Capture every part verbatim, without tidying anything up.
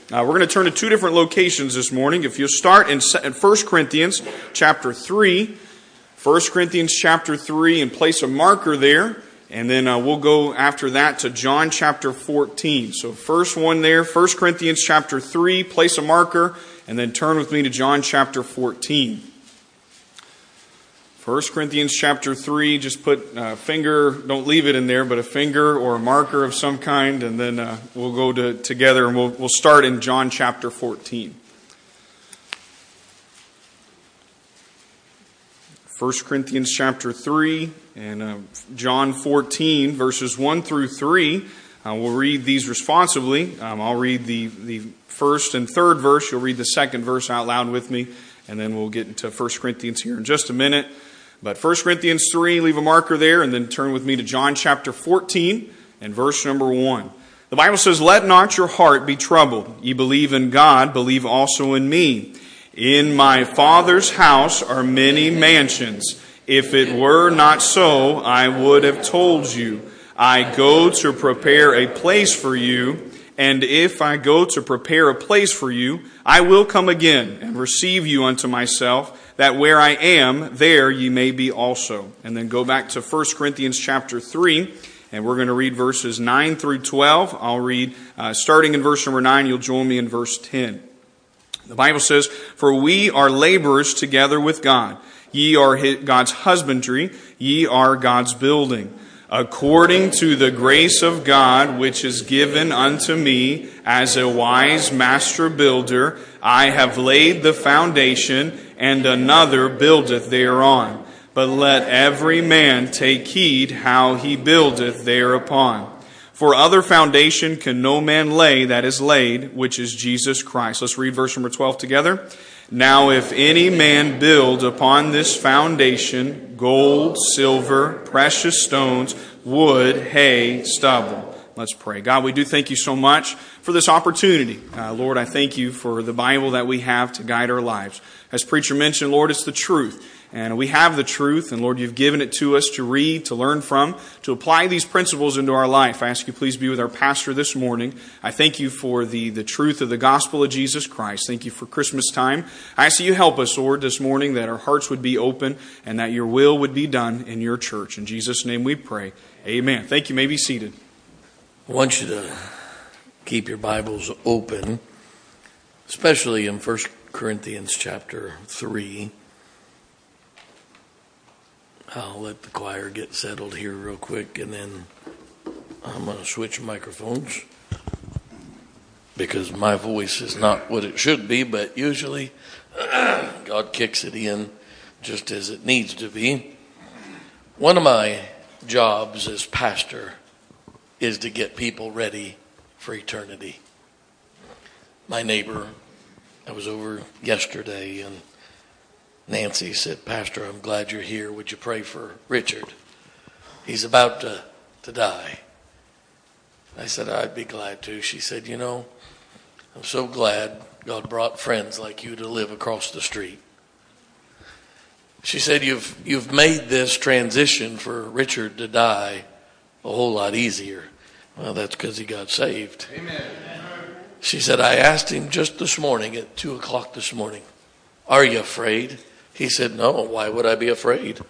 Uh, we're going to turn to two different locations this morning. If you'll start in First Corinthians chapter three, First Corinthians chapter three, and place a marker there, and then uh, we'll go after that to John chapter fourteen. So first one there, First Corinthians chapter three, place a marker, and then turn with me to John chapter fourteen. First Corinthians chapter three, just put a finger, don't leave it in there, but a finger or a marker of some kind, and then uh, we'll go to, together and we'll, we'll start in John chapter fourteen. First Corinthians chapter three and uh, John fourteen, verses one through three. Uh, we'll read these responsibly. Um, I'll read the, the first and third verse. You'll read the second verse out loud with me, and then we'll get into First Corinthians here in just a minute. But First Corinthians three, leave a marker there, and then turn with me to John chapter fourteen and verse number one. The Bible says, "Let not your heart be troubled. Ye believe in God, believe also in me. In my Father's house are many mansions. If it were not so, I would have told you. I go to prepare a place for you, and if I go to prepare a place for you, I will come again and receive you unto myself, that where I am, there ye may be also." And then go back to First Corinthians chapter three, and we're going to read verses nine through twelve. I'll read, uh, starting in verse number nine, you'll join me in verse ten. The Bible says, "For we are laborers together with God. Ye are God's husbandry, ye are God's building. According to the grace of God which is given unto me as a wise master builder, I have laid the foundation, and another buildeth thereon. But let every man take heed how he buildeth thereupon. For other foundation can no man lay that is laid, which is Jesus Christ." Let's read verse number twelve together. "Now if any man build upon this foundation gold, silver, precious stones, wood, hay, stubble." Let's pray. God, we do thank you so much for this opportunity. Uh, Lord, I thank you for the Bible that we have to guide our lives. As preacher mentioned, Lord, it's the truth. And we have the truth, and Lord, you've given it to us to read, to learn from, to apply these principles into our life. I ask you please be with our pastor this morning. I thank you for the, the truth of the gospel of Jesus Christ. Thank you for Christmas time. I ask that you help us, Lord, this morning, that our hearts would be open and that your will would be done in your church. In Jesus' name we pray. Amen. Thank you. You may be seated. I want you to keep your Bibles open, especially in First Corinthians chapter three. I'll let the choir get settled here real quick, and then I'm going to switch microphones because my voice is not what it should be, but usually God kicks it in just as it needs to be. One of my jobs as pastor is to get people ready for eternity. My neighbor, I was over yesterday, and Nancy said, "Pastor, I'm glad you're here. Would you pray for Richard? He's about to, to die." I said, "I'd be glad to." She said, "You know, I'm so glad God brought friends like you to live across the street." She said, you've you've made this transition for Richard to die a whole lot easier." Well, that's because he got saved. Amen. She said, "I asked him just this morning at two o'clock this morning, 'Are you afraid?' He said, 'No, why would I be afraid?'"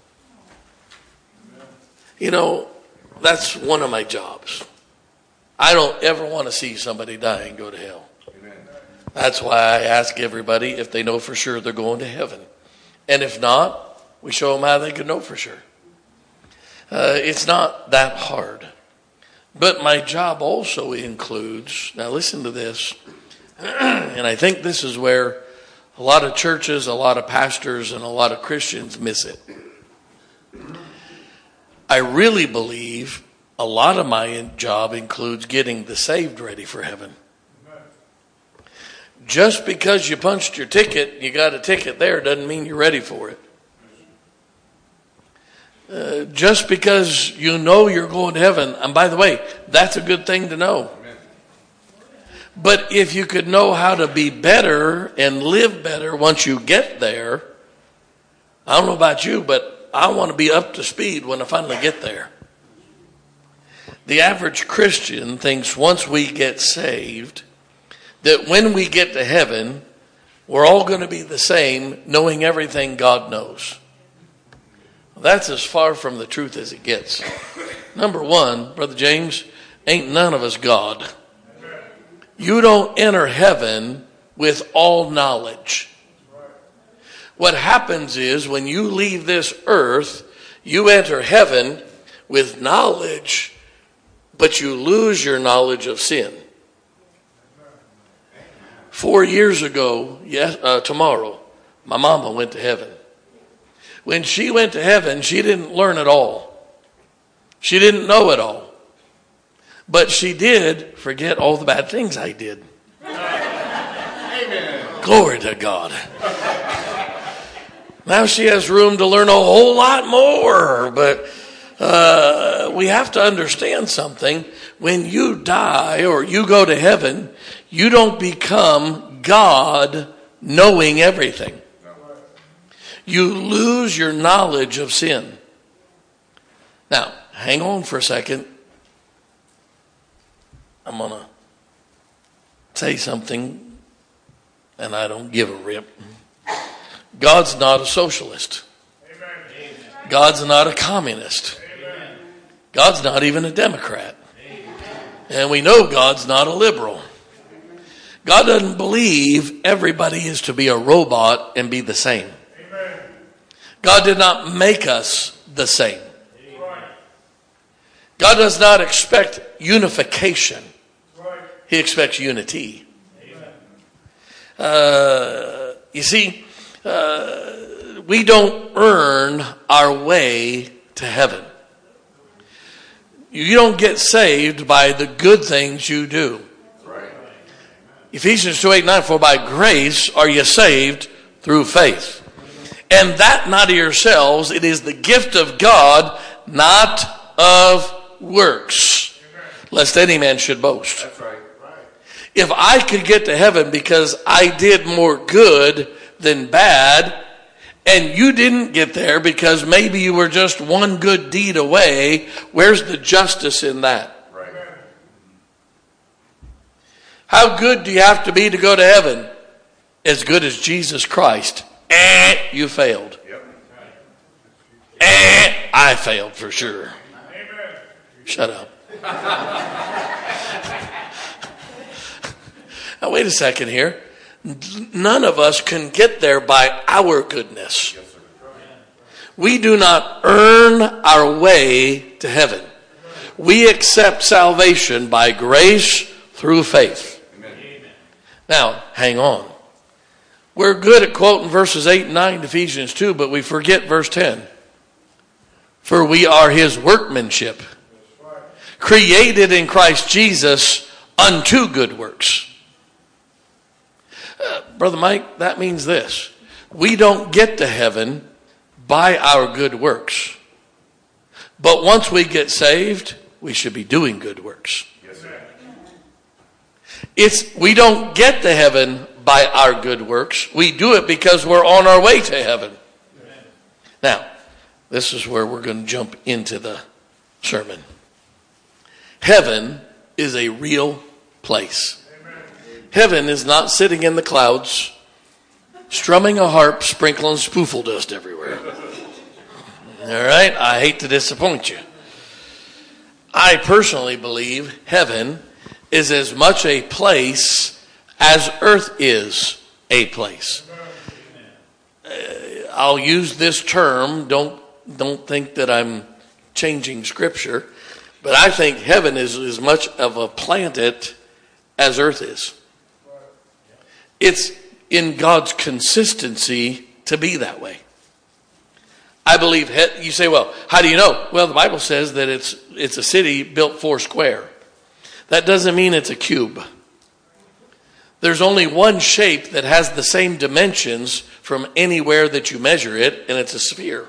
You know, that's one of my jobs. I don't ever want to see somebody die and go to hell. Amen. That's why I ask everybody if they know for sure they're going to heaven. And if not, we show them how they can know for sure. Uh, it's not that hard. But my job also includes, now listen to this, and I think this is where a lot of churches, a lot of pastors, and a lot of Christians miss it. I really believe a lot of my job includes getting the saved ready for heaven. Just because you punched your ticket, you got a ticket there, doesn't mean you're ready for it. Uh, just because you know you're going to heaven, and by the way, that's a good thing to know. But if you could know how to be better and live better once you get there, I don't know about you, but I want to be up to speed when I finally get there. The average Christian thinks once we get saved that when we get to heaven, we're all going to be the same, knowing everything God knows. That's as far from the truth as it gets. Number one, Brother James, ain't none of us God. You don't enter heaven with all knowledge. What happens is when you leave this earth, you enter heaven with knowledge, but you lose your knowledge of sin. Four years ago, yes, uh, tomorrow, my mama went to heaven. When she went to heaven, she didn't learn it all. She didn't know it all. But she did forget all the bad things I did. Amen. Glory to God. Now she has room to learn a whole lot more. But uh, we have to understand something. When you die or you go to heaven, you don't become God knowing everything. You lose your knowledge of sin. Now, hang on for a second. I'm going to say something, and I don't give a rip. God's not a socialist. Amen. God's not a communist. Amen. God's not even a Democrat. Amen. And we know God's not a liberal. God doesn't believe everybody is to be a robot and be the same. Amen. God did not make us the same. Amen. God does not expect unification. He expects unity. Uh, you see, uh, we don't earn our way to heaven. You don't get saved by the good things you do. Ephesians two, eight, nine, for by grace are you saved through faith. And that not of yourselves, it is the gift of God, not of works, lest any man should boast. That's right. If I could get to heaven because I did more good than bad, and you didn't get there because maybe you were just one good deed away, where's the justice in that? Right. How good do you have to be to go to heaven? As good as Jesus Christ. Eh, you failed. Yep. Eh, I failed for sure. Amen. Shut up. Now, wait a second here. None of us can get there by our goodness. We do not earn our way to heaven. We accept salvation by grace through faith. Now, hang on. We're good at quoting verses eight and nine, Ephesians two, but we forget verse ten. For we are his workmanship, created in Christ Jesus unto good works. Uh, Brother Mike, that means this. We don't get to heaven by our good works. But once we get saved, we should be doing good works. Yes, sir. It's, we don't get to heaven by our good works. We do it because we're on our way to heaven. Amen. Now, this is where we're going to jump into the sermon. Heaven is a real place. Heaven is not sitting in the clouds, strumming a harp, sprinkling spoofle dust everywhere. All right? I hate to disappoint you. I personally believe heaven is as much a place as earth is a place. Uh, I'll use this term. Don't, don't think that I'm changing scripture. But I think heaven is as much of a planet as earth is. It's in God's consistency to be that way. I believe, you say, well, how do you know? Well, the Bible says that it's it's a city built four square. That doesn't mean it's a cube. There's only one shape that has the same dimensions from anywhere that you measure it, and it's a sphere.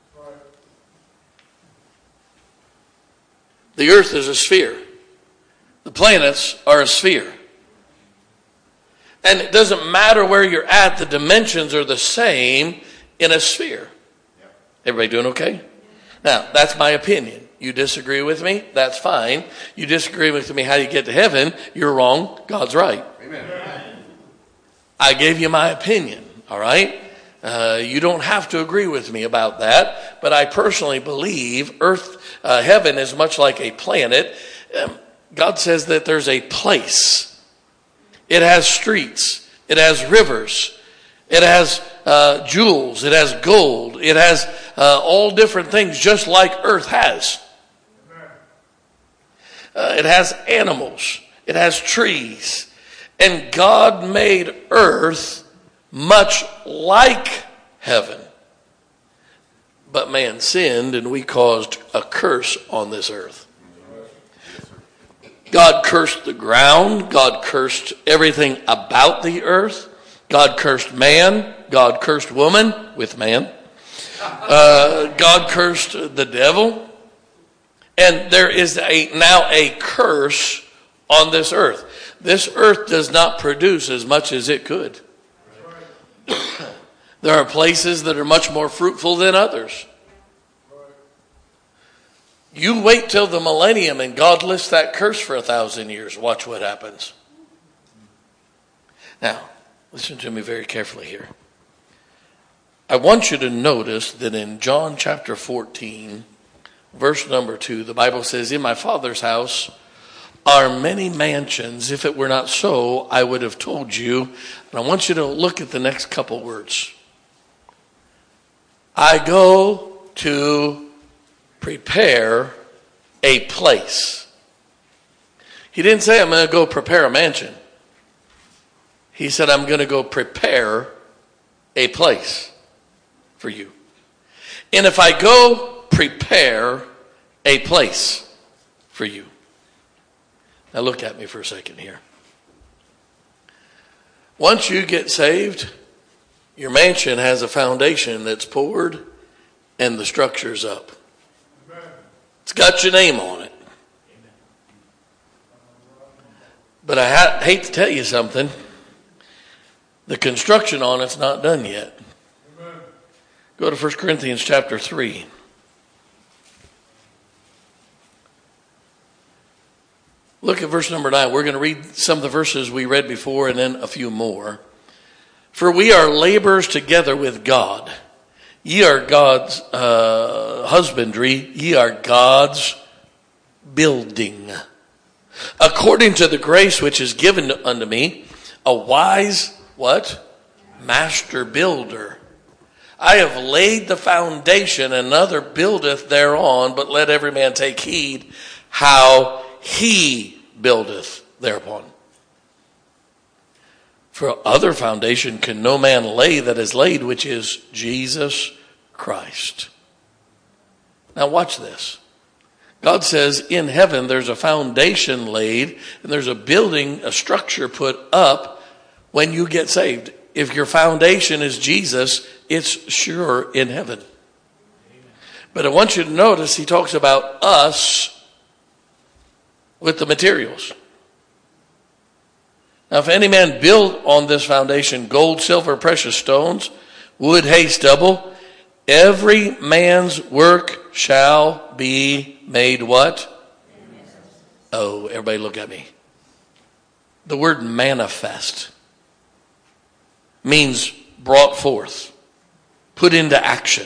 The earth is a sphere. The planets are a sphere. And it doesn't matter where you're at, the dimensions are the same in a sphere. Everybody doing okay? Now, that's my opinion. You disagree with me? That's fine. You disagree with me how you get to heaven? You're wrong. God's right. Amen. I gave you my opinion, all right? Uh, you don't have to agree with me about that, but I personally believe earth, uh, heaven is much like a planet. Um, God says that there's a place. It has streets. It has rivers. It has uh, jewels. It has gold. It has uh, all different things just like earth has. Uh, it has animals. It has trees. And God made earth much like heaven. But man sinned and we caused a curse on this earth. God cursed the ground. God cursed everything about the earth. God cursed man. God cursed woman with man. Uh, God cursed the devil. And there is a now a curse on this earth. This earth does not produce as much as it could. There are places that are much more fruitful than others. You wait till the millennium and God lifts that curse for a thousand years. Watch what happens. Now, listen to me very carefully here. I want you to notice that in John chapter fourteen, verse number two, the Bible says, in my Father's house are many mansions. If it were not so, I would have told you. And I want you to look at the next couple words. I go to prepare a place. He didn't say I'm going to go prepare a mansion. He said I'm going to go prepare a place for you. And if I go prepare a place for you. Now look at me for a second here. Once you get saved, your mansion has a foundation that's poured and the structure's up. It's got your name on it. But I ha- hate to tell you something. The construction on it's not done yet. Go to First Corinthians chapter three. Look at verse number nine. We're going to read some of the verses we read before and then a few more. For we are laborers together with God. Ye are God's uh, husbandry. Ye are God's building. According to the grace which is given unto me, a wise, what? Master builder. I have laid the foundation, another buildeth thereon, but let every man take heed how he buildeth thereupon. For other foundation can no man lay that is laid, which is Jesus Christ. Now watch this. God says in heaven there's a foundation laid and there's a building, a structure put up when you get saved. If your foundation is Jesus, it's sure in heaven. But I want you to notice he talks about us with the materials. Now, if any man build on this foundation gold, silver, precious stones, wood, hay, stubble, every man's work shall be made what? Oh, everybody look at me. The word manifest means brought forth, put into action.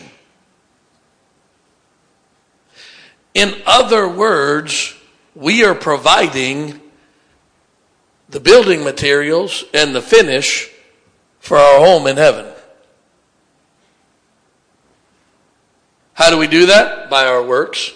In other words, we are providing the building materials and the finish for our home in heaven. How do we do that? By our works.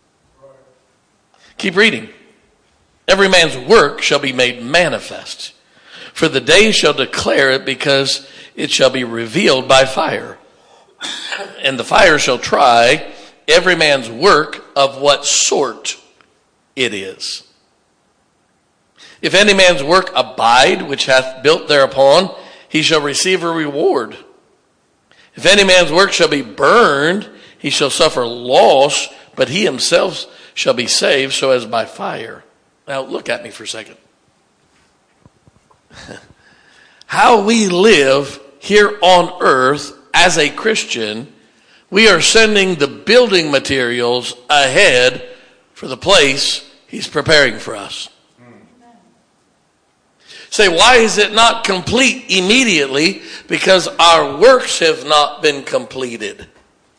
Keep reading. Every man's work shall be made manifest, for the day shall declare it, because it shall be revealed by fire. And the fire shall try every man's work of what sort it is. If any man's work abide, which hath built thereupon, he shall receive a reward. If any man's work shall be burned, he shall suffer loss, but he himself shall be saved, so as by fire. Now look at me for a second. How we live here on earth as a Christian, we are sending the building materials ahead for the place he's preparing for us. Say, why is it not complete immediately? Because our works have not been completed.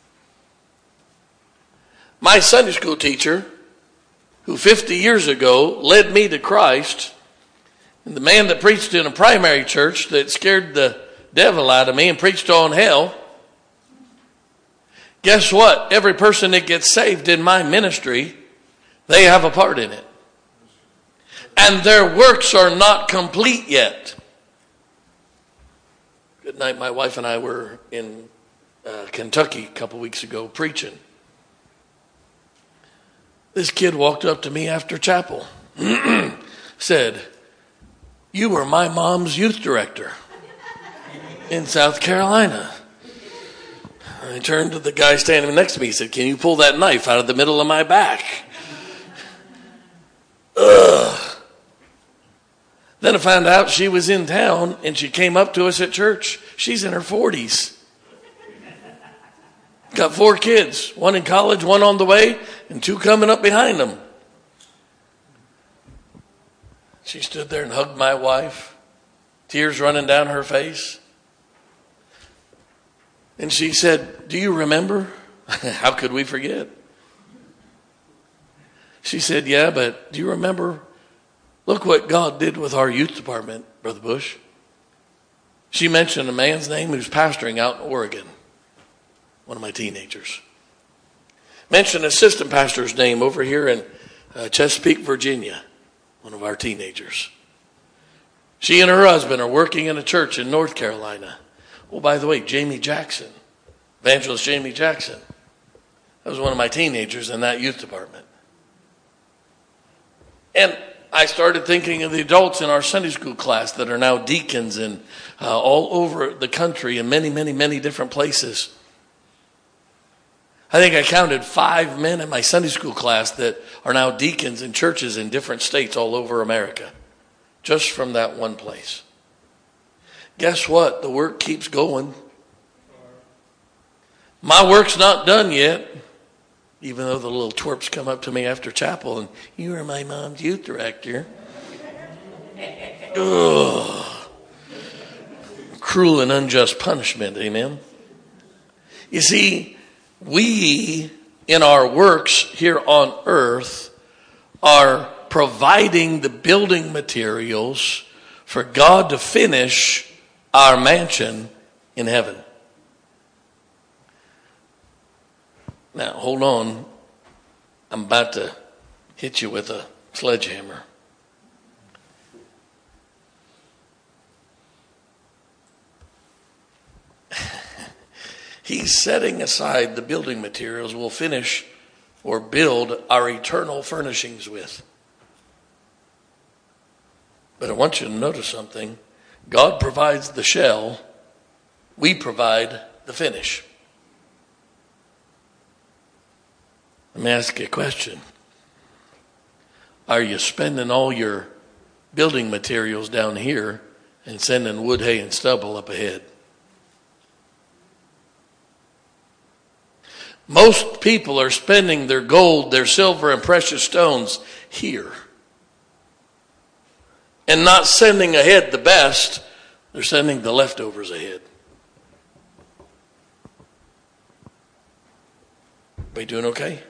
My Sunday school teacher, who fifty years ago led me to Christ, and the man that preached in a primary church that scared the devil out of me and preached on hell, guess what? Every person that gets saved in my ministry, they have a part in it. And their works are not complete yet. Good night. My wife and I were in uh, Kentucky a couple weeks ago preaching. This kid walked up to me after chapel. Said, "You were my mom's youth director in South Carolina." I turned to the guy standing next to me. He said, "Can you pull that knife out of the middle of my back?" Ugh. Then I found out she was in town and she came up to us at church. She's in her forties. Got four kids, one in college, one on the way, and two coming up behind them. She stood there and hugged my wife, tears running down her face. And she said, "Do you remember?" How could we forget? She said, "Yeah, but do you remember? Look what God did with our youth department, Brother Bush." She mentioned a man's name who's pastoring out in Oregon, one of my teenagers. Mentioned an assistant pastor's name over here in uh, Chesapeake, Virginia, one of our teenagers. She and her husband are working in a church in North Carolina. Oh, by the way, Jamie Jackson, evangelist Jamie Jackson, that was one of my teenagers in that youth department. And I started thinking of the adults in our Sunday school class that are now deacons and uh, all over the country in many, many, many different places. I think I counted five men in my Sunday school class that are now deacons in churches in different states all over America, just from that one place. Guess what? The work keeps going. My work's not done yet. Even though the little twerps come up to me after chapel and, "You are my mom's youth director." Ugh. Cruel and unjust punishment, amen? You see, we, in our works here on earth, are providing the building materials for God to finish our mansion in heaven. Now, hold on. I'm about to hit you with a sledgehammer. He's setting aside the building materials we'll finish or build our eternal furnishings with. But I want you to notice something. God provides the shell. We provide the finish. Let me ask you a question. Are you spending all your building materials down here and sending wood, hay, and stubble up ahead? Most people are spending their gold, their silver, and precious stones here. And not sending ahead the best, they're sending the leftovers ahead. We doing okay?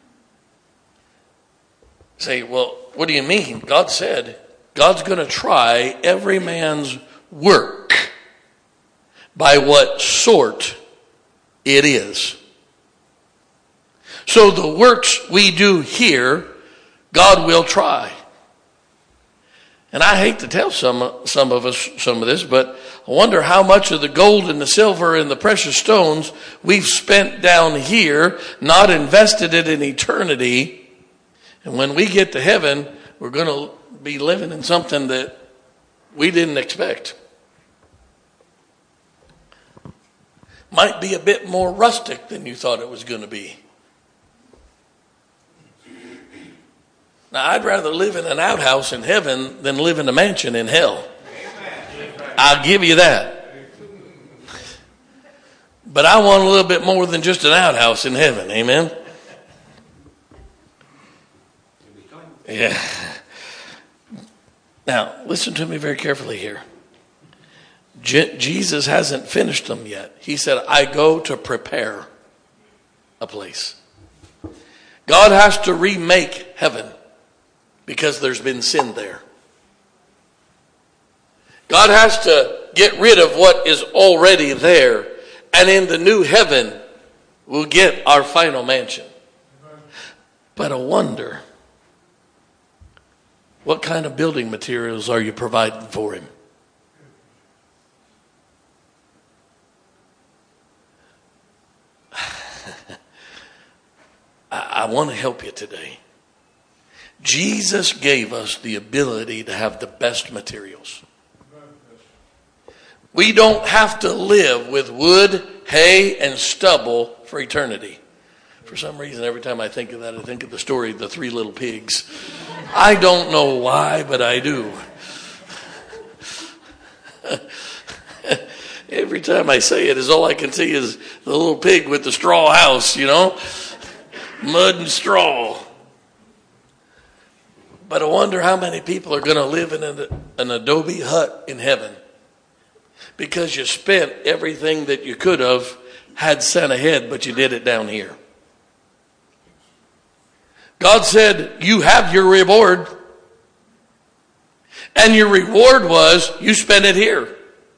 Say, well, what do you mean? God said God's going to try every man's work by what sort it is. So the works we do here, God will try. And I hate to tell some, some of us some of this, but I wonder how much of the gold and the silver and the precious stones we've spent down here, not invested it in eternity. And when we get to heaven, we're going to be living in something that we didn't expect. Might be a bit more rustic than you thought it was going to be. Now, I'd rather live in an outhouse in heaven than live in a mansion in hell. I'll give you that. But I want a little bit more than just an outhouse in heaven. Amen? Yeah. Now, listen to me very carefully here. Je- Jesus hasn't finished them yet. He said, I go to prepare a place. God has to remake heaven because there's been sin there. God has to get rid of what is already there. And in the new heaven, we'll get our final mansion. But I wonder, what kind of building materials are you providing for him? I want to help you today. Jesus gave us the ability to have the best materials. We don't have to live with wood, hay, and stubble for eternity. For some reason, every time I think of that, I think of the story of the three little pigs. I don't know why, but I do. Every time I say it, is all I can see is the little pig with the straw house, you know? Mud and straw. But I wonder how many people are going to live in an, an adobe hut in heaven because you spent everything that you could have had sent ahead, but you did it down here. God said, you have your reward. And your reward was, you spent it here.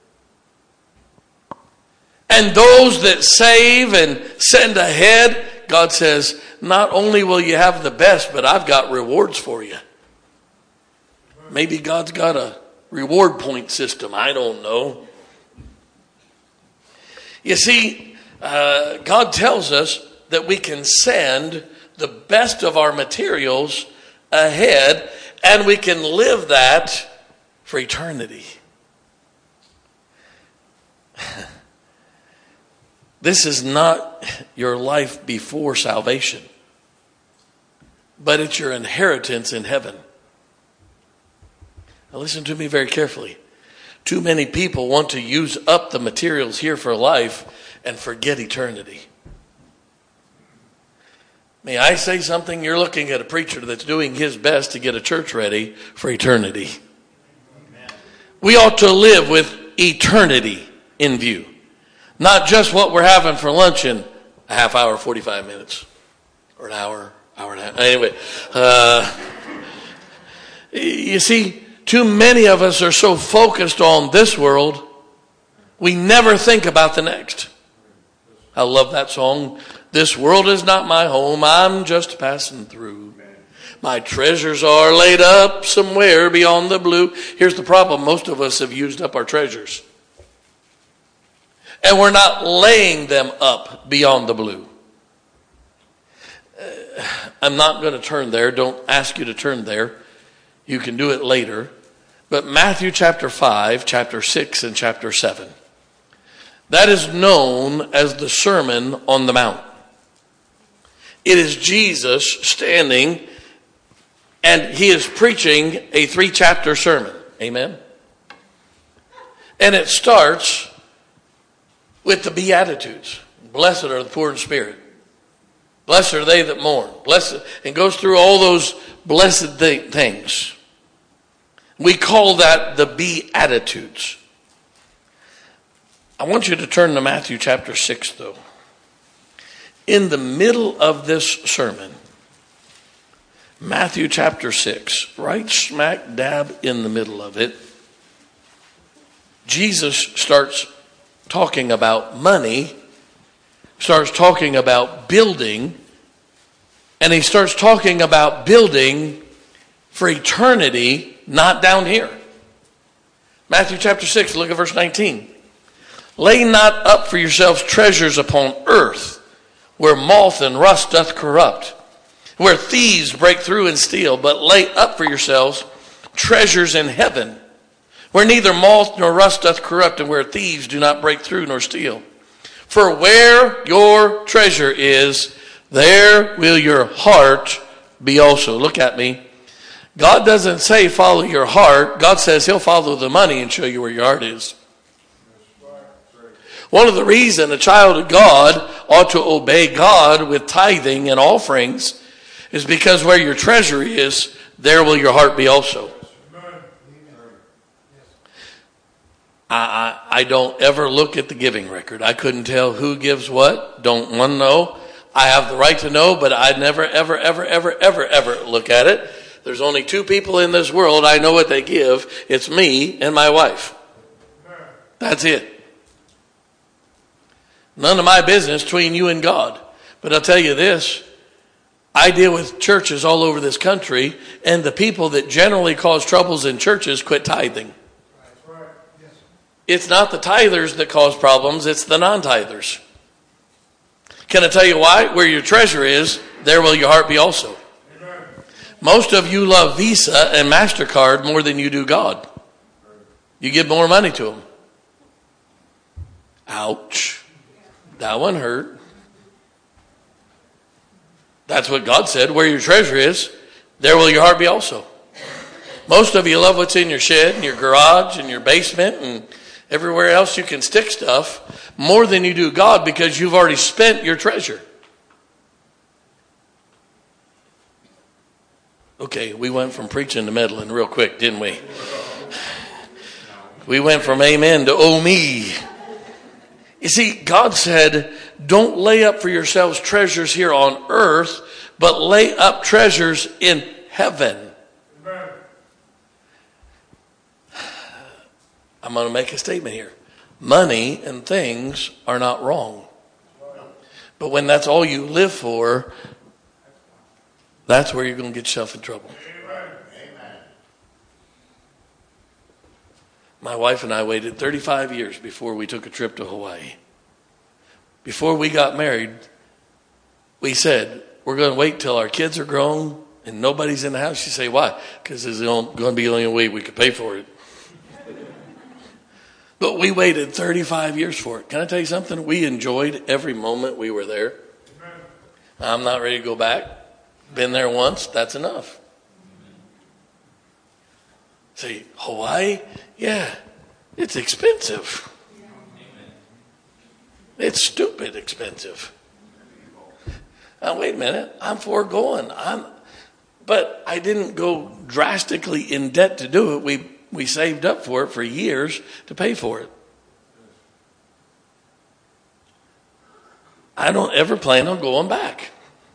And those that save and send ahead, God says, not only will you have the best, but I've got rewards for you. Maybe God's got a reward point system. I don't know. You see, uh, God tells us that we can send the best of our materials ahead, and we can live that for eternity. This is not your life before salvation, but it's your inheritance in heaven. Now listen to me very carefully. Too many people want to use up the materials here for life and forget eternity. May I say something? You're looking at a preacher that's doing his best to get a church ready for eternity. Amen. We ought to live with eternity in view. Not just what we're having for lunch in a half hour, forty-five minutes. Or an hour, hour and a half. Anyway. Uh, you see, too many of us are so focused on this world, we never think about the next. I love that song. This world is not my home, I'm just passing through. My treasures are laid up somewhere beyond the blue. Here's the problem. Most of us have used up our treasures. And we're not laying them up beyond the blue. Uh, I'm not going to turn there. Don't ask you to turn there. You can do it later. But Matthew chapter five, chapter six, and chapter seven. That is known as the Sermon on the Mount. It is Jesus standing and he is preaching a three chapter sermon. Amen. And it starts with the Beatitudes. Blessed are the poor in spirit. Blessed are they that mourn. Blessed, and goes through all those blessed th- things. We call that the Beatitudes. I want you to turn to Matthew chapter six though. In the middle of this sermon, Matthew chapter six, right smack dab in the middle of it, Jesus starts talking about money, starts talking about building, and he starts talking about building for eternity, not down here. Matthew chapter six, look at verse nineteen. Lay not up for yourselves treasures upon earth, where moth and rust doth corrupt, where thieves break through and steal, but lay up for yourselves treasures in heaven, where neither moth nor rust doth corrupt, and where thieves do not break through nor steal. For where your treasure is, there will your heart be also. Look at me. God doesn't say follow your heart. God says he'll follow the money and show you where your heart is. One of the reasons a child of God ought to obey God with tithing and offerings is because where your treasure is, there will your heart be also. I, I, I don't ever look at the giving record. I couldn't tell who gives what. Don't want to know. I have the right to know, but I never, ever, ever, ever, ever, ever look at it. There's only two people in this world I know what they give. It's me and my wife. That's it. None of my business between you and God. But I'll tell you this. I deal with churches all over this country, and the people that generally cause troubles in churches quit tithing. It's not the tithers that cause problems, it's the non-tithers. Can I tell you why? Where your treasure is, there will your heart be also. Amen. Most of you love Visa and MasterCard more than you do God. You give more money to them. Ouch. That one hurt. That's what God said. Where your treasure is, there will your heart be also. Most of you love what's in your shed and your garage and your basement and everywhere else you can stick stuff more than you do God because you've already spent your treasure. Okay, we went from preaching to meddling real quick, didn't we? We went from amen to oh me. You see, God said, don't lay up for yourselves treasures here on earth, but lay up treasures in heaven. I'm going to make a statement here. Money and things are not wrong. But when that's all you live for, that's where you're going to get yourself in trouble. My wife and I waited thirty-five years before we took a trip to Hawaii. Before we got married, we said, we're going to wait till our kids are grown and nobody's in the house. She say, why? Because it's going to be the only way we could pay for it. But we waited thirty-five years for it. Can I tell you something? We enjoyed every moment we were there. I'm not ready to go back. Been there once. That's enough. Say, Hawaii? Yeah, it's expensive. It's stupid expensive. Now, wait a minute. I'm foregoing. I'm, but I didn't go drastically in debt to do it. We We saved up for it for years to pay for it. I don't ever plan on going back.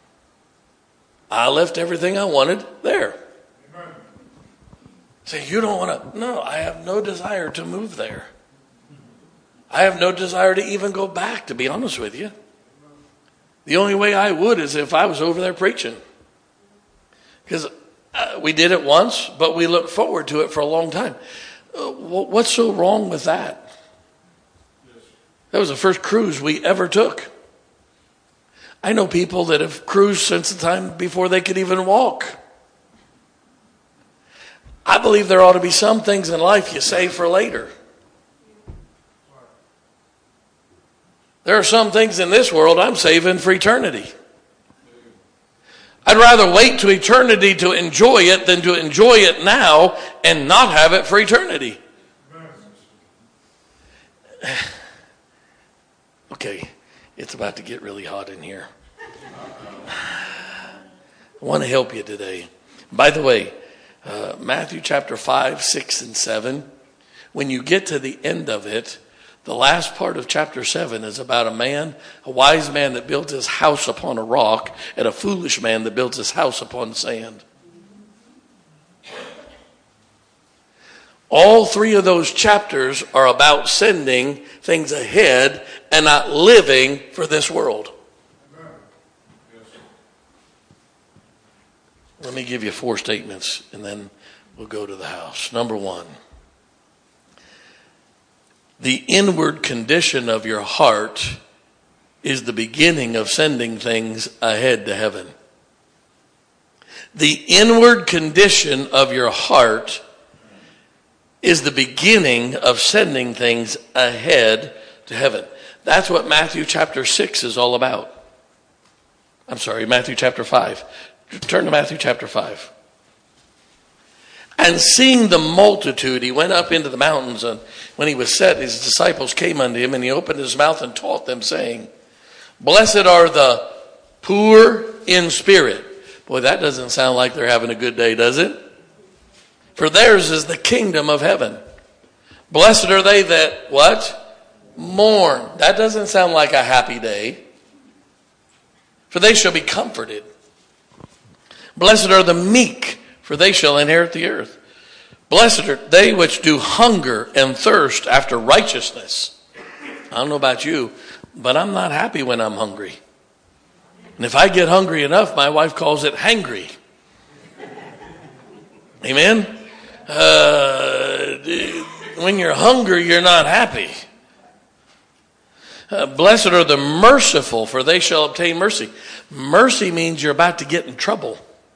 I left everything I wanted there. Amen. Say, you don't want to. No, I have no desire to move there. I have no desire to even go back, to be honest with you. The only way I would is if I was over there preaching. Because Uh, we did it once, but we look forward to it for a long time. Uh, what's so wrong with that? That was the first cruise we ever took. I know people that have cruised since the time before they could even walk. I believe there ought to be some things in life you save for later. There are some things in this world I'm saving for eternity. I'd rather wait to eternity to enjoy it than to enjoy it now and not have it for eternity. Okay, it's about to get really hot in here. I want to help you today. By the way, uh, Matthew chapter five, six, and seven, when you get to the end of it, the last part of chapter seven is about a man, a wise man that built his house upon a rock, and a foolish man that built his house upon sand. All three of those chapters are about sending things ahead and not living for this world. Let me give you four statements and then we'll go to the house. Number one, the inward condition of your heart is the beginning of sending things ahead to heaven. The inward condition of your heart is the beginning of sending things ahead to heaven. That's what Matthew chapter six is all about. I'm sorry, Matthew chapter five. Turn to Matthew chapter five. And seeing the multitude, he went up into the mountains, and when he was set, his disciples came unto him, and he opened his mouth and taught them, saying, Blessed are the poor in spirit. Boy, that doesn't sound like they're having a good day, does it? For theirs is the kingdom of heaven. Blessed are they that, what? Mourn. That doesn't sound like a happy day. For they shall be comforted. Blessed are the meek, for they shall inherit the earth. Blessed are they which do hunger and thirst after righteousness. I don't know about you, but I'm not happy when I'm hungry. And if I get hungry enough, my wife calls it hangry. Amen? Uh, when you're hungry, you're not happy. Uh, blessed are the merciful, for they shall obtain mercy. Mercy means you're about to get in trouble.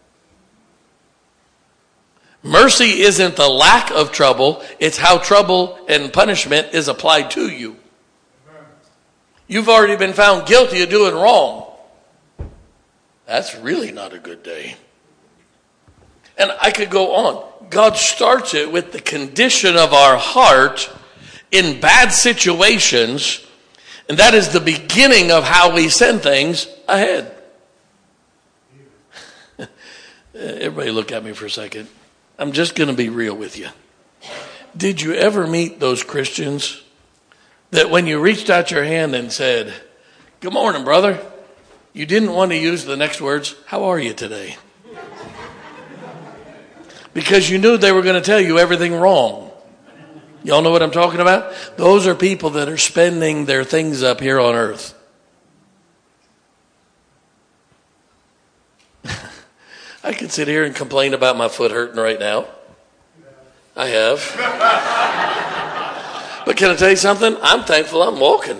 Mercy isn't the lack of trouble, it's how trouble and punishment is applied to you. You've already been found guilty of doing wrong. That's really not a good day. And I could go on. God starts it with the condition of our heart in bad situations, and that is the beginning of how we send things ahead. Everybody look at me for a second. I'm just going to be real with you. Did you ever meet those Christians that when you reached out your hand and said, good morning, brother, you didn't want to use the next words, how are you today? Because you knew they were going to tell you everything wrong. Y'all know what I'm talking about? Those are people that are spending their things up here on earth. I could sit here and complain about my foot hurting right now. I have. But can I tell you something? I'm thankful I'm walking.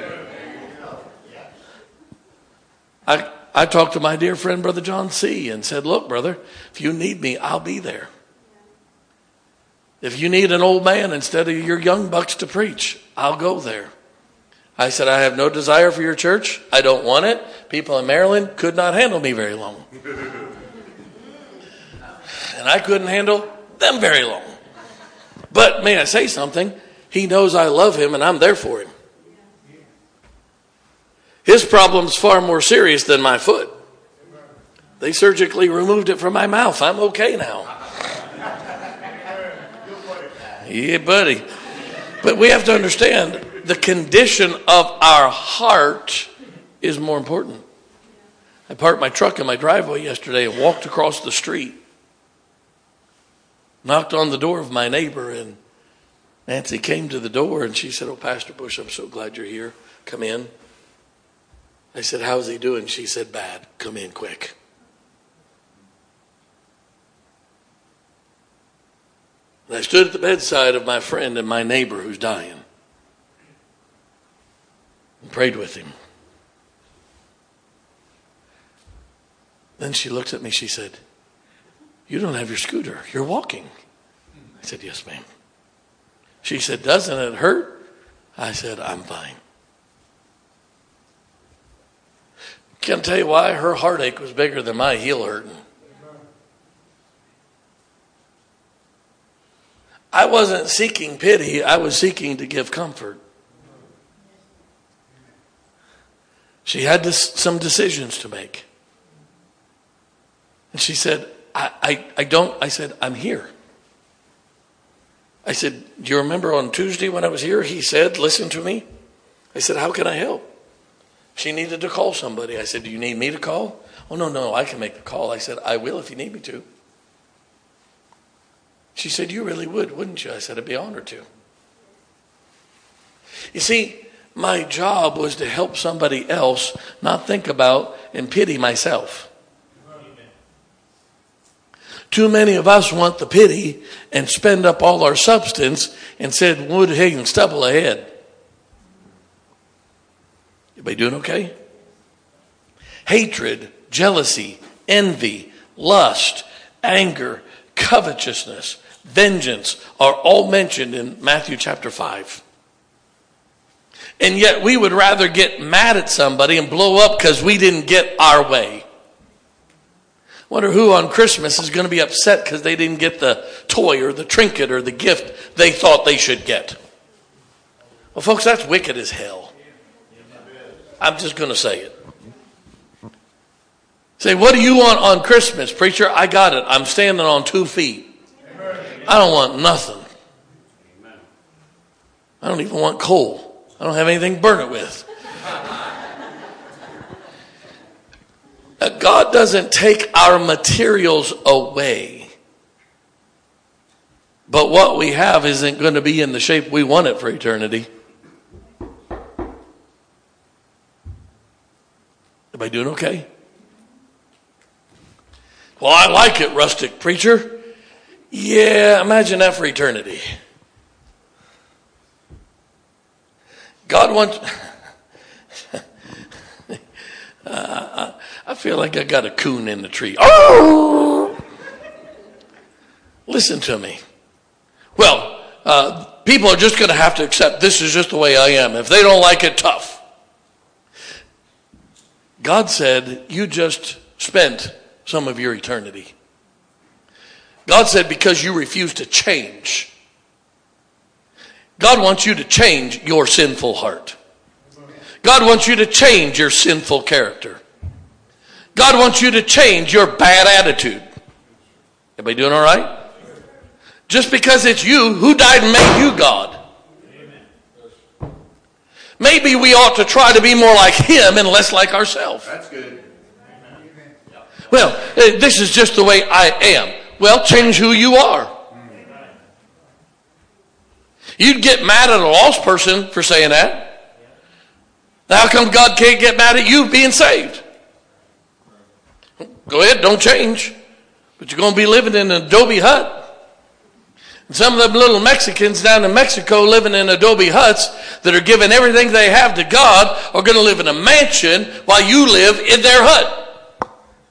I I talked to my dear friend, Brother John C., and said, look, brother, if you need me, I'll be there. If you need an old man instead of your young bucks to preach, I'll go there. I said, I have no desire for your church. I don't want it. People in Maryland could not handle me very long. And I couldn't handle them very long. But may I say something? He knows I love him and I'm there for him. His problem's far more serious than my foot. They surgically removed it from my mouth. I'm okay now. Yeah, buddy. But we have to understand the condition of our heart is more important. I parked my truck in my driveway yesterday and walked across the street. Knocked on the door of my neighbor, and Nancy came to the door and she said, oh, Pastor Bush, I'm so glad you're here. Come in. I said, how's he doing? She said, bad. Come in quick. And I stood at the bedside of my friend and my neighbor who's dying and prayed with him. Then she looked at me. She said, you don't have your scooter. You're walking. I said, yes, ma'am. She said, doesn't it hurt? I said, I'm fine. Can't tell you why. Her heartache was bigger than my heel hurting. I wasn't seeking pity. I was seeking to give comfort. She had this, some decisions to make. And she said, I, I, I don't, I said, I'm here. I said, do you remember on Tuesday when I was here, he said, listen to me. I said, how can I help? She needed to call somebody. I said, do you need me to call? Oh, no, no, I can make the call. I said, I will if you need me to. She said, you really would, wouldn't you? I said, I'd be honored to. You see, my job was to help somebody else not think about and pity myself. Too many of us want the pity and spend up all our substance and said wood, hay, and stubble ahead. Everybody doing okay? Hatred, jealousy, envy, lust, anger, covetousness, vengeance are all mentioned in Matthew chapter five. And yet we would rather get mad at somebody and blow up because we didn't get our way. Wonder who on Christmas is going to be upset because they didn't get the toy or the trinket or the gift they thought they should get. Well, folks, that's wicked as hell. I'm just going to say it. Say, what do you want on Christmas, preacher? I got it. I'm standing on two feet. I don't want nothing. I don't even want coal. I don't have anything to burn it with. Now, God doesn't take our materials away. But what we have isn't going to be in the shape we want it for eternity. Everybody doing okay? Well, I like it, rustic preacher. Yeah, imagine that for eternity. God wants... uh, I feel like I got a coon in the tree. Oh! Listen to me. Well, uh, people are just going to have to accept this is just the way I am. If they don't like it, tough. God said, you just spent some of your eternity. God said, because you refuse to change. God wants you to change your sinful heart. God wants you to change your sinful character. God wants you to change your bad attitude. Everybody doing all right? Just because it's you, who died and made you God? Maybe we ought to try to be more like him and less like ourselves. That's good. Well, this is just the way I am. Well, change who you are. You'd get mad at a lost person for saying that. Now, how come God can't get mad at you being saved? Go ahead, don't change. But you're going to be living in an adobe hut. And some of them little Mexicans down in Mexico living in adobe huts that are giving everything they have to God are going to live in a mansion while you live in their hut.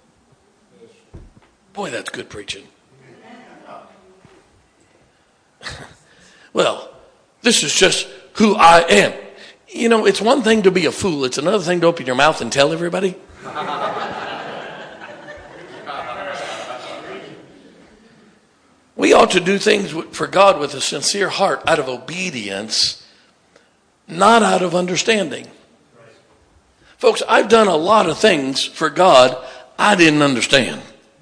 Boy, that's good preaching. Well, this is just who I am. You know, it's one thing to be a fool. It's another thing to open your mouth and tell everybody. We ought to do things for God with a sincere heart out of obedience, not out of understanding. Folks, I've done a lot of things for God I didn't understand.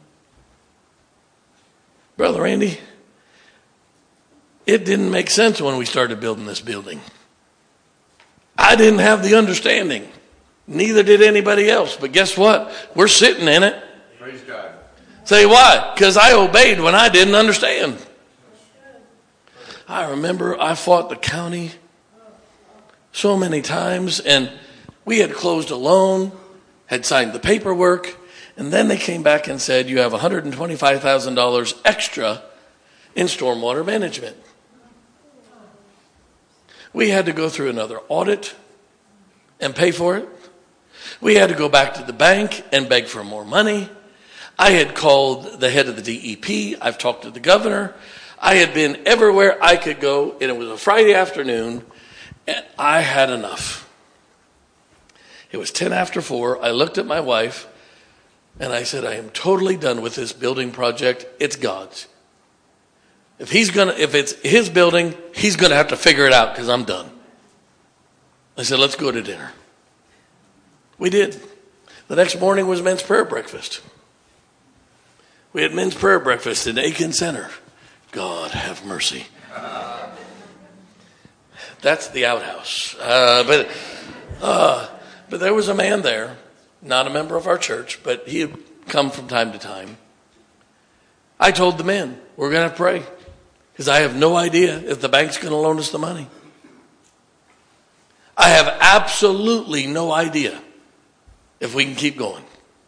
Brother Randy, it didn't make sense when we started building this building. I didn't have the understanding. Neither did anybody else. But guess what? We're sitting in it. Praise God. Say why? Because I obeyed when I didn't understand. I remember I fought the county so many times, and we had closed a loan, had signed the paperwork, and then they came back and said, you have one hundred twenty-five thousand dollars extra in stormwater management. We had to go through another audit and pay for it. We had to go back to the bank and beg for more money. I had called the head of the D E P. I've talked to the governor. I had been everywhere I could go, and it was a Friday afternoon, and I had enough. It was ten after four. I looked at my wife, and I said, I am totally done with this building project. It's God's. If he's gonna, if it's his building, he's gonna have to figure it out because I'm done. I said, let's go to dinner. We did. The next morning was men's prayer breakfast. We had men's prayer breakfast in Aiken Center. God have mercy. That's the outhouse. Uh, but uh, but there was a man there, not a member of our church, but he had come from time to time. I told the men, we're going to pray because I have no idea if the bank's going to loan us the money. I have absolutely no idea if we can keep going.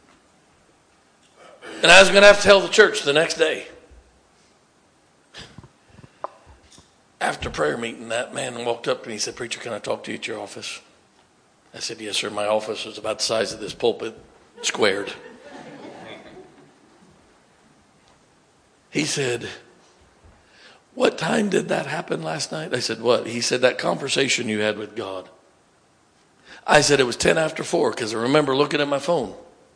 And I was going to have to tell the church the next day. After prayer meeting, that man walked up to me and said, preacher, can I talk to you at your office? I said, yes, sir. My office is about the size of this pulpit, squared. He said, what time did that happen last night? I said, what? He said, that conversation you had with God. I said, it was ten after four because I remember looking at my phone.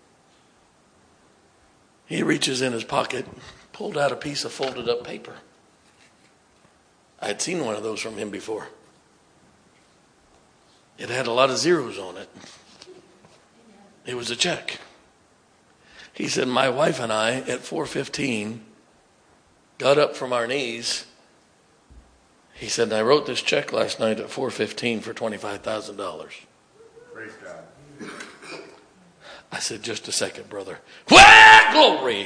He reaches in his pocket, pulled out a piece of folded up paper. I had seen one of those from him before. It had a lot of zeros on it. It was a check. He said, my wife and I at four fifteen got up from our knees. He said, I wrote this check last night at four fifteen for twenty-five thousand dollars. Praise God. I said, just a second, brother. Wah! Glory.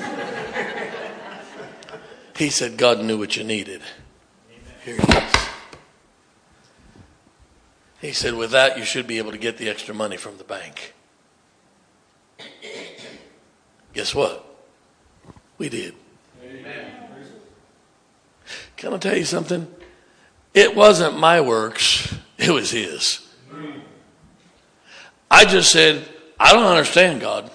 He said, God knew what you needed. Here it is. He said, with that, you should be able to get the extra money from the bank. Guess what? We did. Amen. Can I tell you something? It wasn't my works. It was his. I just said, I don't understand, God.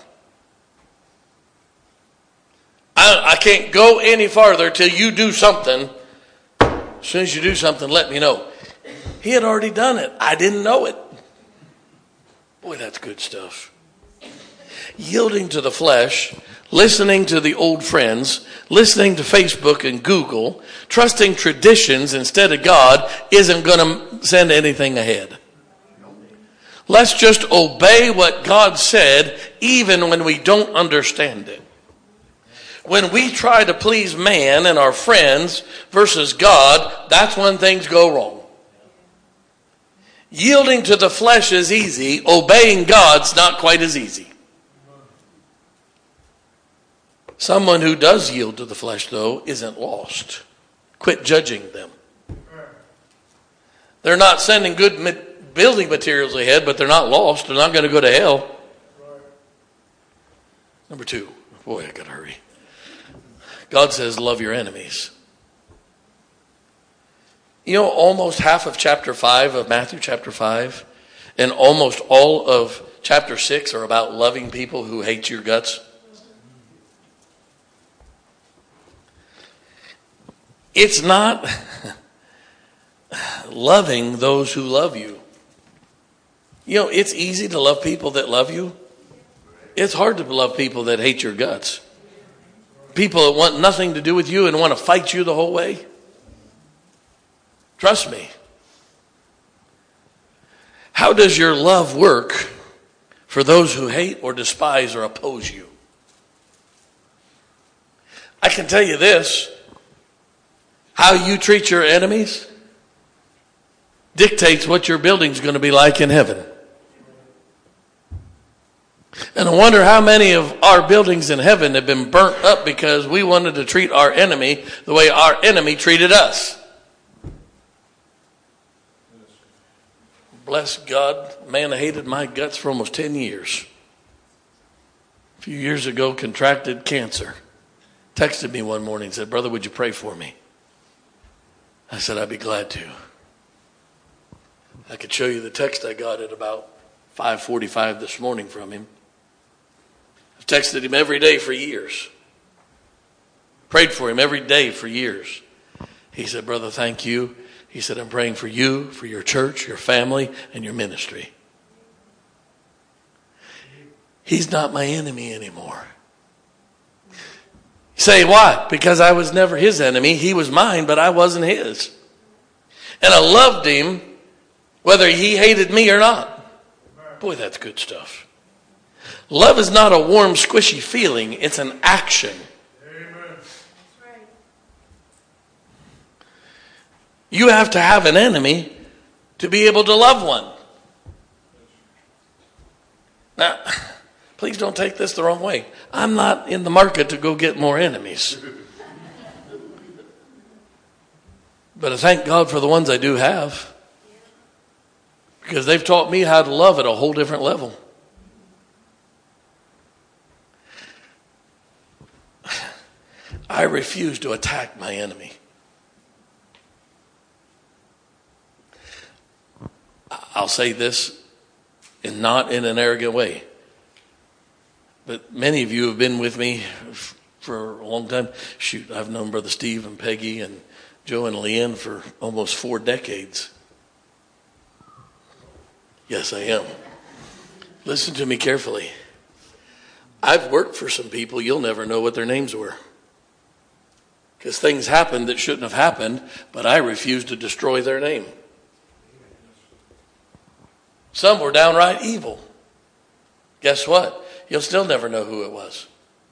I, I can't go any farther till you do something. As soon as you do something, let me know. He had already done it. I didn't know it. Boy, that's good stuff. Yielding to the flesh, listening to the old friends, listening to Facebook and Google, trusting traditions instead of God isn't going to send anything ahead. Let's just obey what God said even when we don't understand it. When we try to please man and our friends versus God, that's when things go wrong. Yielding to the flesh is easy. Obeying God's not quite as easy. Someone who does yield to the flesh, though, isn't lost. Quit judging them. They're not sending good building materials ahead, but they're not lost. They're not going to go to hell. Number two. Boy, I got to hurry. God says, love your enemies. You know, almost half of chapter five of Matthew chapter five and almost all of chapter six are about loving people who hate your guts. It's not loving those who love you. You know, it's easy to love people that love you. It's hard to love people that hate your guts. People that want nothing to do with you and want to fight you the whole way. Trust me. How does your love work for those who hate or despise or oppose you? I can tell you this. How you treat your enemies dictates what your building's going to be like in heaven. And I wonder how many of our buildings in heaven have been burnt up because we wanted to treat our enemy the way our enemy treated us. Bless God, man, I hated my guts for almost ten years. A few years ago, contracted cancer. Texted me one morning and said, brother, would you pray for me? I said, I'd be glad to. I could show you the text I got at about five forty-five this morning from him. I've texted him every day for years. Prayed for him every day for years. He said, brother, thank you. He said, I'm praying for you, for your church, your family, and your ministry. He's not my enemy anymore. You say, why? Because I was never his enemy. He was mine, but I wasn't his. And I loved him, whether he hated me or not. Boy, that's good stuff. Love is not a warm, squishy feeling. It's an action. You have to have an enemy to be able to love one. Now, please don't take this the wrong way. I'm not in the market to go get more enemies. But I thank God for the ones I do have. Because they've taught me how to love at a whole different level. I refuse to attack my enemy. I'll say this, and not in an arrogant way. But many of you have been with me for a long time. Shoot, I've known Brother Steve and Peggy and Joe and Leanne for almost four decades. Yes, I am. Listen to me carefully. I've worked for some people, you'll never know what their names were. Because things happened that shouldn't have happened, but I refused to destroy their name. Some were downright evil. Guess what? You'll still never know who it was.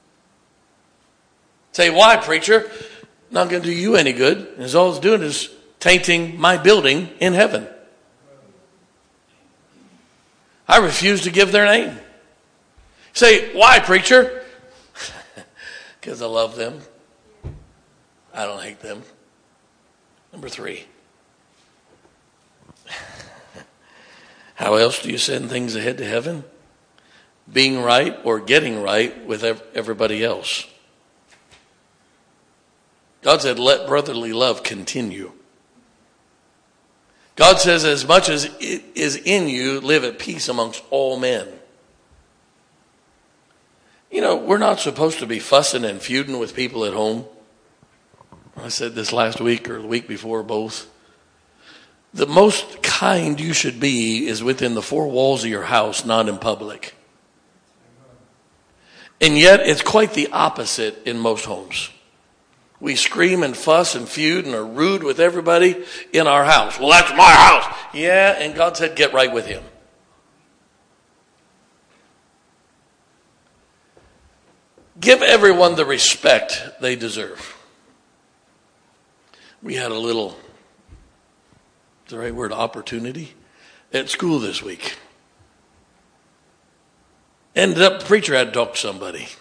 Say, why, preacher? Not going to do you any good. And all it's doing is tainting my building in heaven. I refuse to give their name. Say, why, preacher? Because I love them. I don't hate them. Number three. How else do you send things ahead to heaven? Being right or getting right with everybody else. God said, let brotherly love continue. God says, as much as it is in you, live at peace amongst all men. You know, we're not supposed to be fussing and feuding with people at home. I said this last week or the week before, both. The most kind you should be is within the four walls of your house, not in public. And yet it's quite the opposite in most homes. We scream and fuss and feud and are rude with everybody in our house. Well, that's my house. Yeah, and God said, get right with him. Give everyone the respect they deserve. We had a little, is the right word, opportunity at school this week. Ended up, the preacher had to talk to somebody. You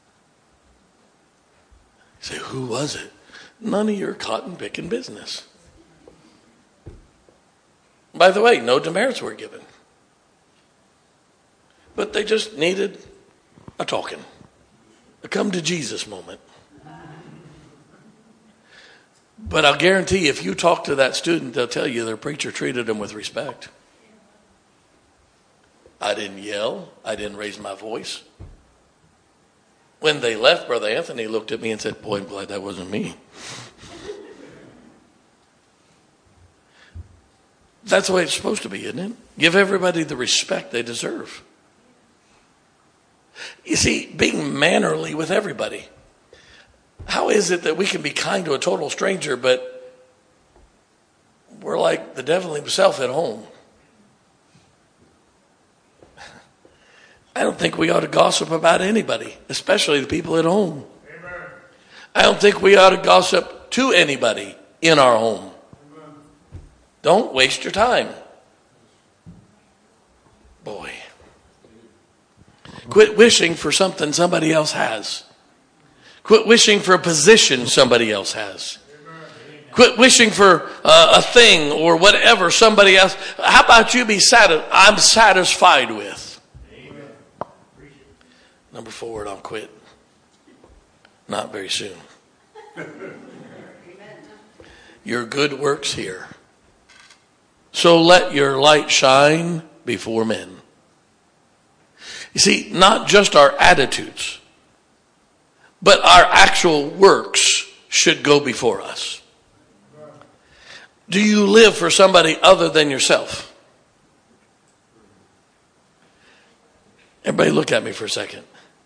say, who was it? None of your cotton picking business. By the way, no demerits were given. But they just needed a talking. A come to Jesus moment. But I'll guarantee if you talk to that student, they'll tell you their preacher treated them with respect. I didn't yell. I didn't raise my voice. When they left, Brother Anthony looked at me and said, boy, I'm glad that wasn't me. That's the way it's supposed to be, isn't it? Give everybody the respect they deserve. You see, being mannerly with everybody. How is it that we can be kind to a total stranger, but we're like the devil himself at home? I don't think we ought to gossip about anybody, especially the people at home. Amen. I don't think we ought to gossip to anybody in our home. Amen. Don't waste your time. Boy. Quit wishing for something somebody else has. Quit wishing for a position somebody else has. Quit wishing for uh, a thing or whatever somebody else. How about you be satisfied? I'm satisfied with. Number four, and I'll quit. Not very soon. Your good works here. So let your light shine before men. You see, not just our attitudes, but our actual works should go before us. Do you live for somebody other than yourself? Everybody look at me for a second.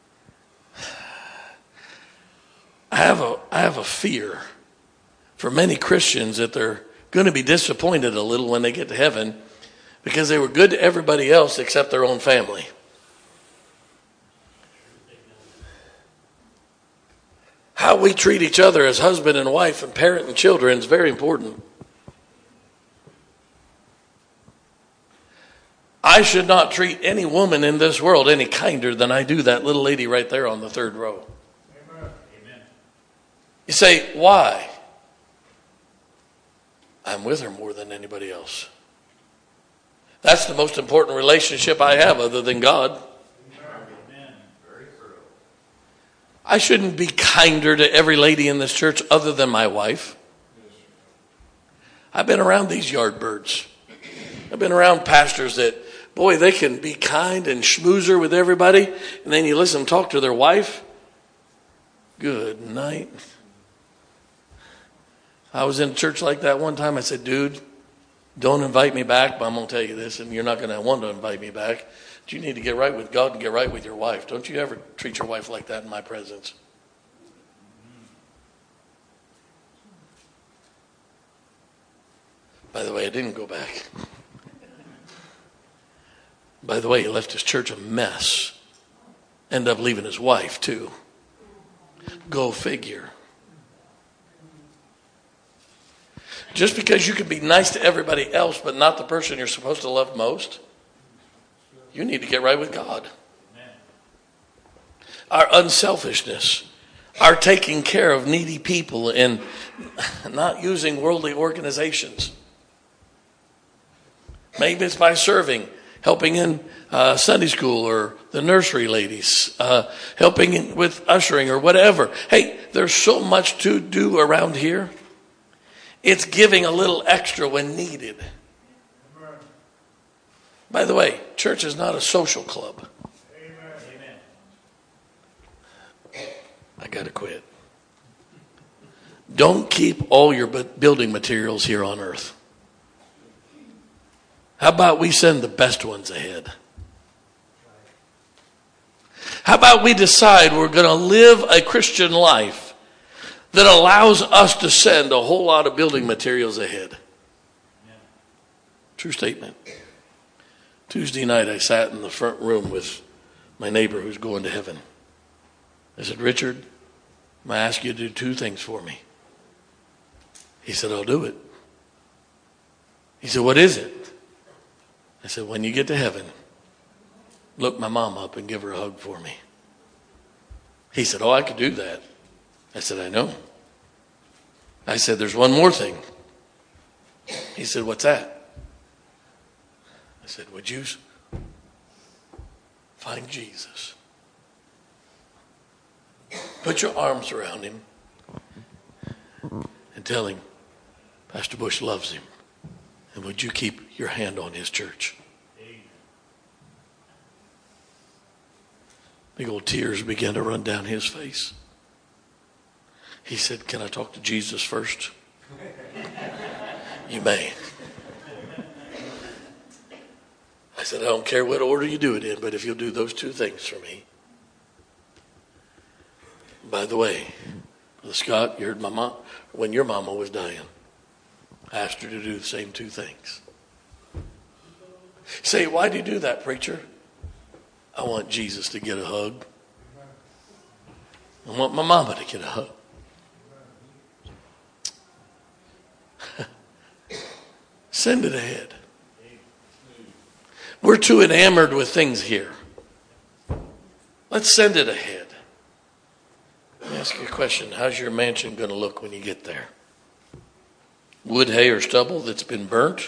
I have a, I have a fear for many Christians that they're going to be disappointed a little when they get to heaven because they were good to everybody else except their own family. How we treat each other as husband and wife and parent and children is very important. I should not treat any woman in this world any kinder than I do that little lady right there on the third row. Amen. You say, why? I'm with her more than anybody else. That's the most important relationship I have other than God. I shouldn't be kinder to every lady in this church other than my wife. I've been around these yard birds. I've been around pastors that, boy, they can be kind and schmoozer with everybody. And then you listen to them talk to their wife. Good night. I was in a church like that one time. I said, dude, don't invite me back, but I'm going to tell you this, and you're not going to want to invite me back. But you need to get right with God and get right with your wife. Don't you ever treat your wife like that in my presence. By the way, I didn't go back. By the way, he left his church a mess. Ended up leaving his wife too. Go figure. Just because you can be nice to everybody else but not the person you're supposed to love most, you need to get right with God. Our unselfishness, our taking care of needy people and not using worldly organizations. Maybe it's by serving, helping in uh, Sunday school or the nursery ladies, uh, helping in with ushering or whatever. Hey, there's so much to do around here. It's giving a little extra when needed. By the way, church is not a social club. I got to quit. Don't keep all your building materials here on earth. How about we send the best ones ahead? How about we decide we're going to live a Christian life that allows us to send a whole lot of building materials ahead? True statement. Tuesday night I sat in the front room with my neighbor who's going to heaven. I said, Richard, I'm going to ask you to do two things for me. He said, I'll do it. He said, what is it? I said, when you get to heaven, look my mom up and give her a hug for me. He said, oh, I could do that. I said, I know. I said, there's one more thing. He said, what's that? I said, would you find Jesus? Put your arms around him and tell him Pastor Bush loves him. And would you keep your hand on his church? Big old tears began to run down his face. He said, can I talk to Jesus first? You may. I said, I don't care what order you do it in, but if you'll do those two things for me. By the way, Brother Scott, you heard my mom, when your mama was dying, I asked her to do the same two things. Say, why do you do that, preacher? I want Jesus to get a hug. I want my mama to get a hug. Send it ahead. We're too enamored with things here. Let's send it ahead. Let me ask you a question. How's your mansion going to look when you get there? Wood, hay, or stubble that's been burnt?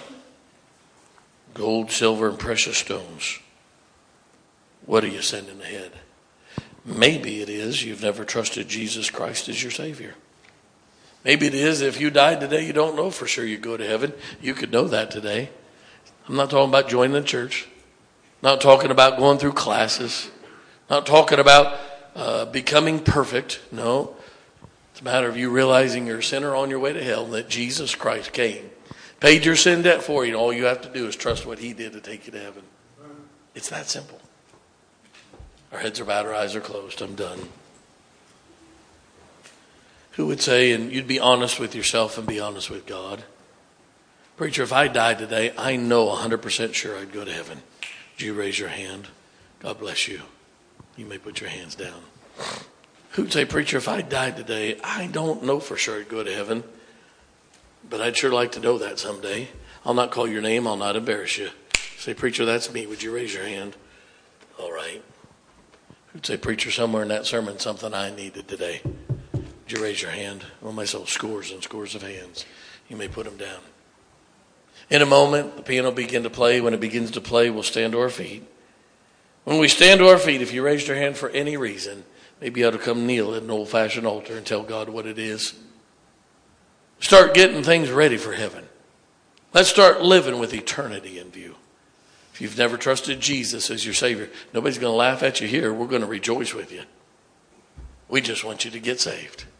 Gold, silver, and precious stones. What are you sending ahead? Maybe it is you've never trusted Jesus Christ as your Savior. Maybe it is if you died today, you don't know for sure you go to heaven. You could know that today. I'm not talking about joining the church. Not talking about going through classes. Not talking about uh, becoming perfect. No. It's a matter of you realizing you're a sinner on your way to hell and that Jesus Christ came, paid your sin debt for you, and all you have to do is trust what he did to take you to heaven. It's that simple. Our heads are bowed, our eyes are closed. I'm done. Who would say, and you'd be honest with yourself and be honest with God, preacher, if I died today, I know one hundred percent sure I'd go to heaven. Would you raise your hand? God bless you. You may put your hands down. Who'd say, preacher, if I died today, I don't know for sure I'd go to heaven, but I'd sure like to know that someday. I'll not call your name. I'll not embarrass you. Say, preacher, that's me. Would you raise your hand? All right. Who'd say, preacher, somewhere in that sermon, something I needed today? Would you raise your hand? Well, myself, scores and scores of hands. You may put them down. In a moment, the piano will begin to play. When it begins to play, we'll stand to our feet. When we stand to our feet, if you raised your hand for any reason, maybe you ought to come kneel at an old-fashioned altar and tell God what it is. Start getting things ready for heaven. Let's start living with eternity in view. If you've never trusted Jesus as your Savior, nobody's going to laugh at you here. We're going to rejoice with you. We just want you to get saved.